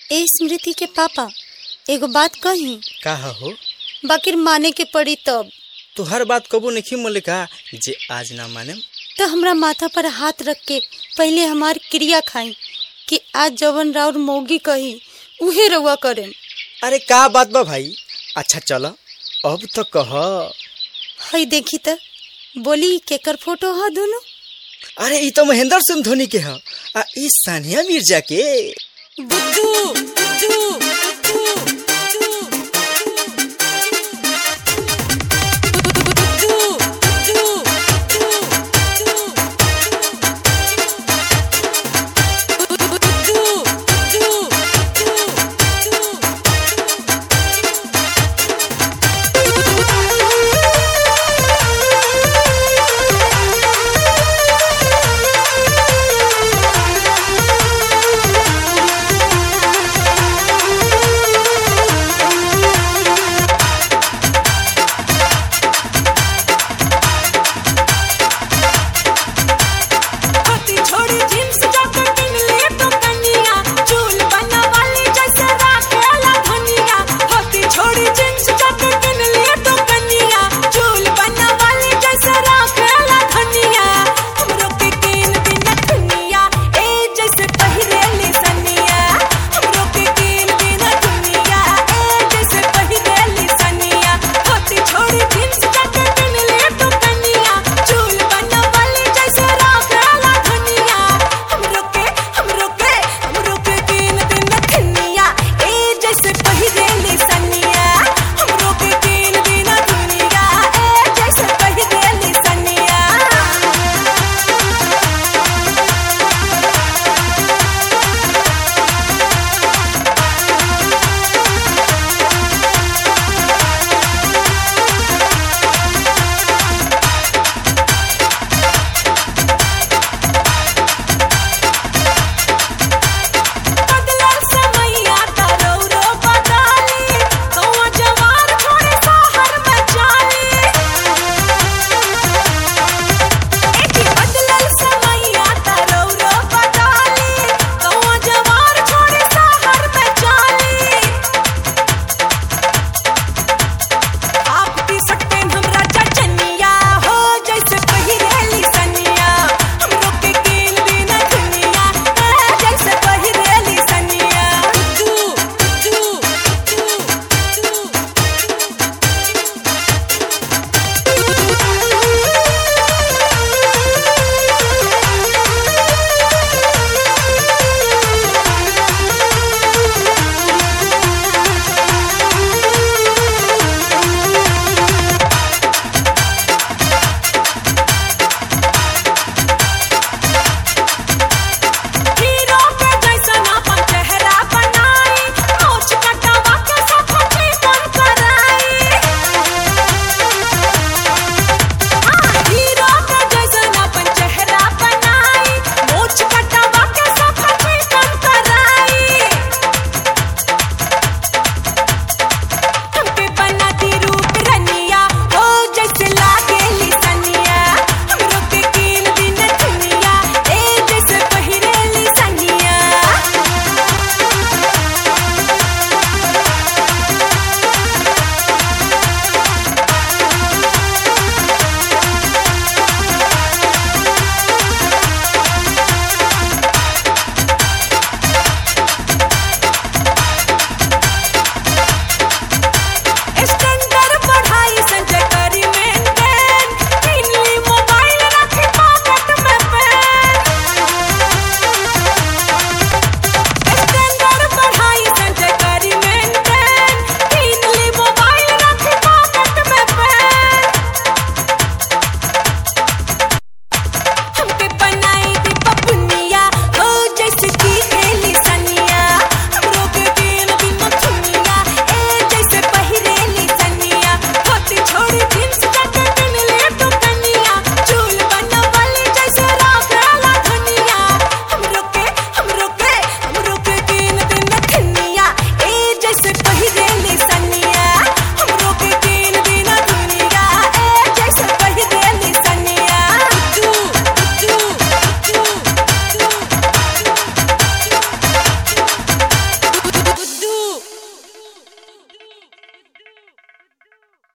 ए स्मृति के पापा एगो बात कही। का हो? बाकिर माने के पड़ी तब। तू हर बात कबू नहीं मोले का जे आज ना माने तो हमरा माथा पर हाथ रख के पहले हमार क्रिया खाई कि आज जवन राउर मौगी कही उहे रउआ करें। अरे का बात बा भाई। अच्छा चल अब तो कह। हई देखी त बोली केकर फोटो है दोनों। अरे ई तो महेंद्र सिंह धोनी के है आ ई सानिया मिर्जा के। बुद्धू